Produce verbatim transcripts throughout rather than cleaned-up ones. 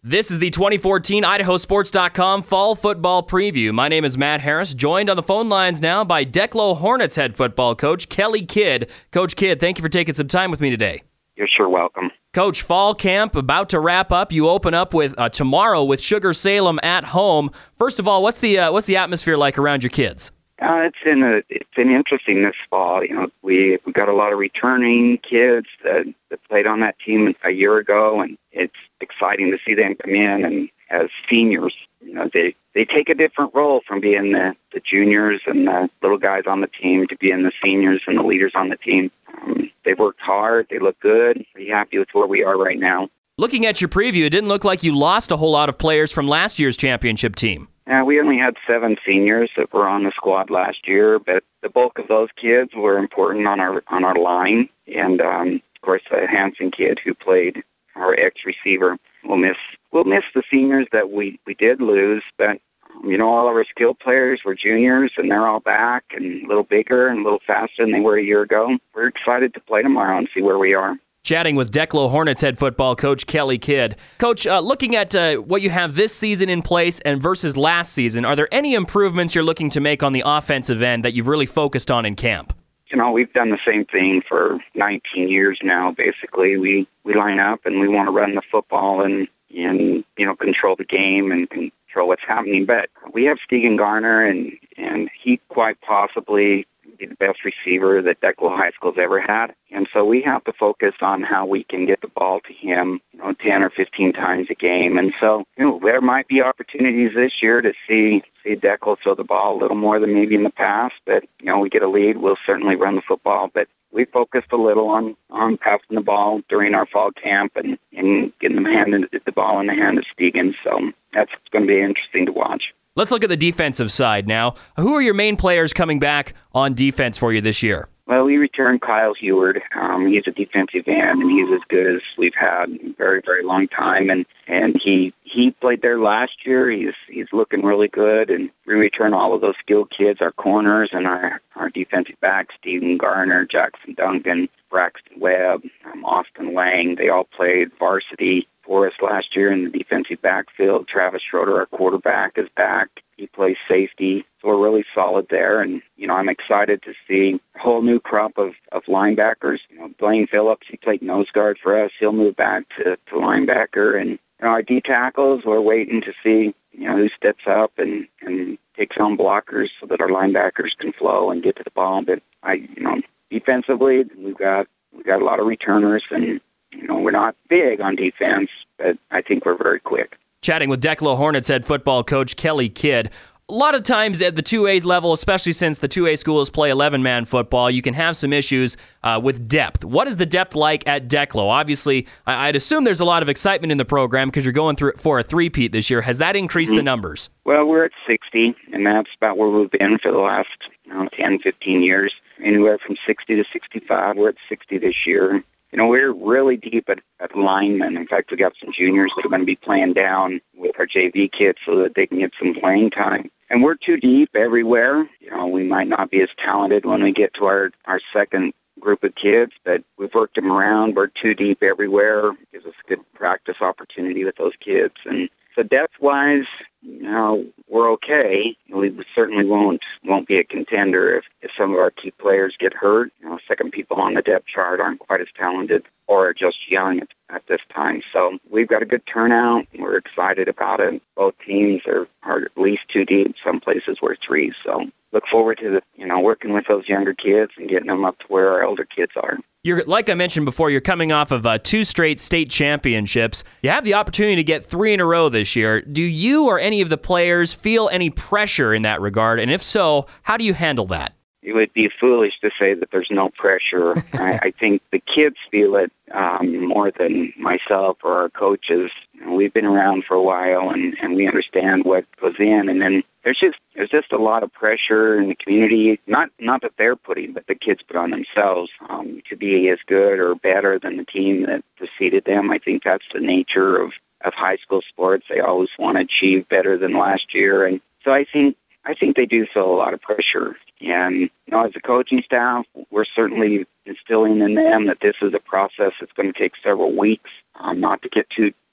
This is the twenty fourteen Idaho Sports dot com Fall Football Preview. My name is Matt Harris, joined on the phone lines now by Declo Hornets head football coach Kelly Kidd. Coach Kidd, thank you for taking some time with me today. You're sure welcome. Coach, fall camp about to wrap up. You open up with uh, tomorrow with Sugar Salem at home. First of all, what's the uh, what's the atmosphere like around your kids? Uh, it's in a, it's been interesting this fall. You know, we we got a lot of returning kids that, that played on that team a year ago, and it's exciting to see them come in and as seniors. You know, they they take a different role from being the, the juniors and the little guys on the team to being the seniors and the leaders on the team. Um, they've worked hard. They look good. Pretty happy with where we are right now. Looking at your preview, it didn't look like you lost a whole lot of players from last year's championship team. Yeah, we only had seven seniors that were on the squad last year, but the bulk of those kids were important on our on our line. And um, of course, the Hansen kid who played our ex-receiver. We'll miss we'll miss the seniors that we, we did lose, but you know, all of our skilled players were juniors, and they're all back and a little bigger and a little faster than they were a year ago. We're excited to play tomorrow and see where we are. Chatting with Declo Hornets head football coach Kelly Kidd. Coach, uh, looking at uh, what you have this season in place and versus last season, are there any improvements you're looking to make on the offensive end that you've really focused on in camp? You know, we've done the same thing for nineteen years now, basically. We we line up and we want to run the football and, and you know, control the game and control what's happening. But we have Stegan Garner, and, and he quite possibly be the best receiver that Declo High School's ever had. And so we have to focus on how we can get the ball to him, you know, ten or fifteen times a game. And so, you know, there might be opportunities this year to see see Declo throw the ball a little more than maybe in the past. But, you know, we get a lead, we'll certainly run the football. But we focused a little on, on passing the ball during our fall camp and, and getting the, hand in, the ball in the hand of Stegan. So that's going to be interesting to watch. Let's look at the defensive side now. Who are your main players coming back on defense for you this year? Well, we returned Kyle Heward. Um, he's a defensive end, and he's as good as we've had in a very, very long time. And, and he he played there last year. He's he's looking really good. And we return all of those skilled kids, our corners and our, our defensive backs, Stegan Garner, Jackson Duncan, Braxton Webb, um, Austin Lang. They all played varsity for us last year in the defensive backfield. Travis Schroeder, our quarterback, is back. He plays safety, so we're really solid there. And, you know, I'm excited to see a whole new crop of, of linebackers. You know, Blaine Phillips, he played nose guard for us. He'll move back to, to linebacker. And, you know, our D tackles, we're waiting to see, you know, who steps up and, and takes on blockers so that our linebackers can flow and get to the ball. But, I, you know, defensively, we've got, we've got a lot of returners, and, you know, we're not big on defense, but I think we're very quick. Chatting with Declo Hornets head football coach Kelly Kidd. A lot of times at the two A level, especially since the two A schools play eleven-man football, you can have some issues uh, with depth. What is the depth like at Declo? Obviously, I'd assume there's a lot of excitement in the program because you're going through for a three-peat this year. Has that increased mm-hmm. the numbers? Well, we're at sixty, and that's about where we've been for the last you know, ten, fifteen years. Anywhere from sixty to sixty-five. We're at sixty this year. You know, we're really deep at, at linemen. In fact, we got some juniors that are going to be playing down with our J V kids so that they can get some playing time. And we're too deep everywhere. You know, we might not be as talented when we get to our, our second group of kids, but we've worked them around. We're too deep everywhere. It gives us a good practice opportunity with those kids. And so depth-wise, you know, we're okay. We certainly won't won't be a contender if, if some of our key players get hurt. You know, second people on the depth chart aren't quite as talented or are just young at, at this time. So we've got a good turnout. We're excited about it. Both teams are, are at least two deep. Some places we're three. So look forward to the you know working with those younger kids and getting them up to where our elder kids are. You're, like I mentioned before, you're coming off of uh, two straight state championships. You have the opportunity to get three in a row this year. Do you or any of the players feel any pressure in that regard? And if so, how do you handle that? It would be foolish to say that there's no pressure. I, I think the kids feel it um, more than myself or our coaches. You know, we've been around for a while, and, and we understand what goes in. And then there's just there's just a lot of pressure in the community. Not not that they're putting, but the kids put on themselves um, to be as good or better than the team that preceded them. I think that's the nature of, of high school sports. They always want to achieve better than last year, and so I think I think they do feel a lot of pressure. And you know, as a coaching staff, we're certainly instilling in them that this is a process that's going to take several weeks, um, not to get too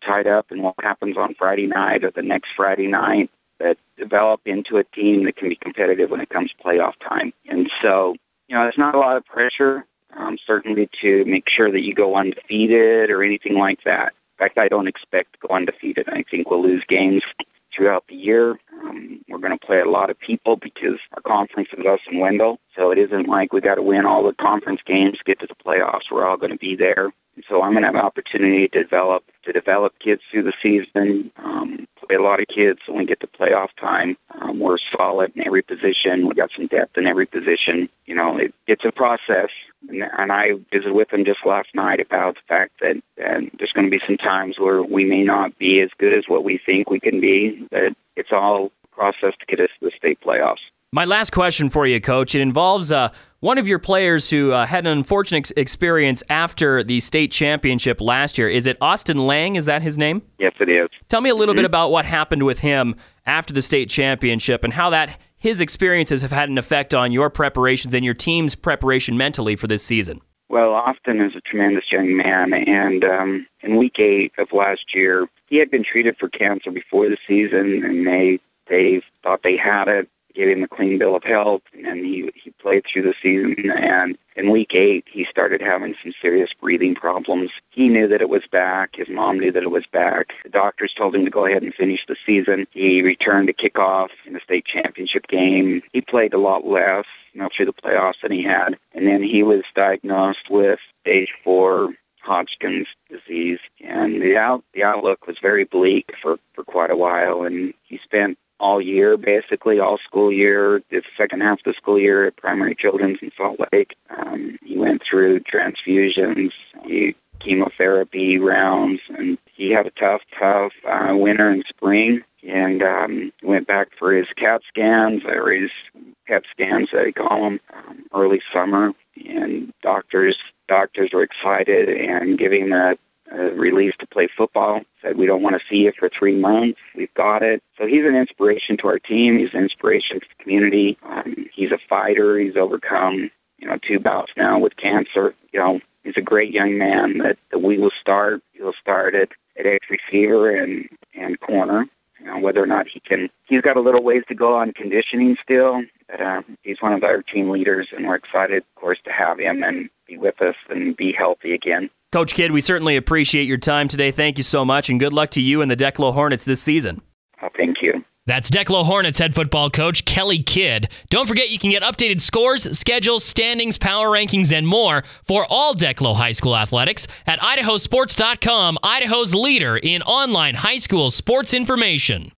tied up in what happens on Friday night or the next Friday night that develop into a team that can be competitive when it comes to playoff time. And so, you know, there's not a lot of pressure, um, certainly to make sure that you go undefeated or anything like that. In fact, I don't expect to go undefeated. I think we'll lose games throughout the year. Um, we're going to play a lot of people because our conference is us and Wendell. So it isn't like we got to win all the conference games to get to the playoffs. We're all going to be there. And so I'm going to have an opportunity to develop to develop kids through the season, um, play a lot of kids when we get to playoff time. Um, we're solid in every position. We got some depth in every position. You know, it, it's a process. And, and I visited with them just last night about the fact that, that there's going to be some times where we may not be as good as what we think we can be. That it's all a process to get us to the state playoffs. My last question for you, Coach. It involves uh, one of your players who uh, had an unfortunate ex- experience after the state championship last year. Is it Austin Lang? Is that his name? Yes, it is. Tell me a little mm-hmm. bit about what happened with him after the state championship and how that his experiences have had an effect on your preparations and your team's preparation mentally for this season. Well, Austin is a tremendous young man, and um, in week eight of last year, he had been treated for cancer before the season, and they they thought they had it. Gave him a clean bill of health, and he he played through the season. And in week eight, he started having some serious breathing problems. He knew that it was back. His mom knew that it was back. The doctors told him to go ahead and finish the season. He returned to kickoff in the state championship game. He played a lot less, you know, through the playoffs than he had. And then he was diagnosed with stage four Hodgkin's disease, and the out the outlook was very bleak for for quite a while. And he spent all year, basically, all school year, the second half of the school year at Primary Children's in Salt Lake. Um, he went through transfusions, he, chemotherapy rounds, and he had a tough, tough uh, winter and spring, and um, went back for his CAT scans, or his P E T scans, they call them, um, early summer, and doctors doctors were excited and giving him a Uh, released to play football, said, we don't want to see you for three months. We've got it. So he's an inspiration to our team. He's an inspiration to the community. Um, he's a fighter. He's overcome, you know, two bouts now with cancer. You know, he's a great young man that, that we will start. He'll start at, at X receiver and, and corner. You know, whether or not he can, he's got a little ways to go on conditioning still. But uh, he's one of our team leaders, and we're excited, of course, to have him and be with us and be healthy again. Coach Kidd, we certainly appreciate your time today. Thank you so much, and good luck to you and the Declo Hornets this season. Oh, thank you. That's Declo Hornets head football coach Kelly Kidd. Don't forget you can get updated scores, schedules, standings, power rankings, and more for all Declo High School athletics at idaho sports dot com, Idaho's leader in online high school sports information.